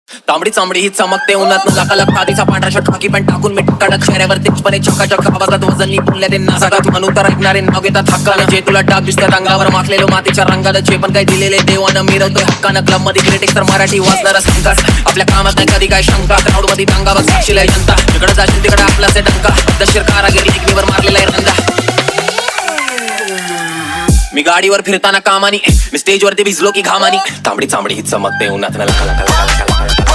तांबडी चांबडी ही चमकते उन्हात लाका लाका आधीचा पांढरा शर्ट खाकी पॅन्ट टाकून मी कडक चेहऱ्यावर तेजपणे चकाचक आवाजात वजननी बोलल्या ते नासागात म्हणून तर ऐकणारे नाव घेतात हक्कानं जे तुला डाग दिसतात अंगावर माखलेलो मातीच्या रंगाला जे पण काही दिलेले देवानं मिरवतोय हक्कानं क्लब मध्ये क्रिटिक्स तर मराठी वाचणारा संकास आपल्या कामात नाही कधी काय शंका क्राऊड मध्ये अंगावर साक्षीला जनता तिकडे जाशील तिकडे आपलाच आहे डंका दशीर कारागिरी टेकनीवर मारलेला आहे रंगा मी गाडीवर फिरताना कामानी मी स्टेजवरती भिजलो की घामानी तांबडी चांबडी ही चमकते उन्हात लाका लाका लाका लाका लाका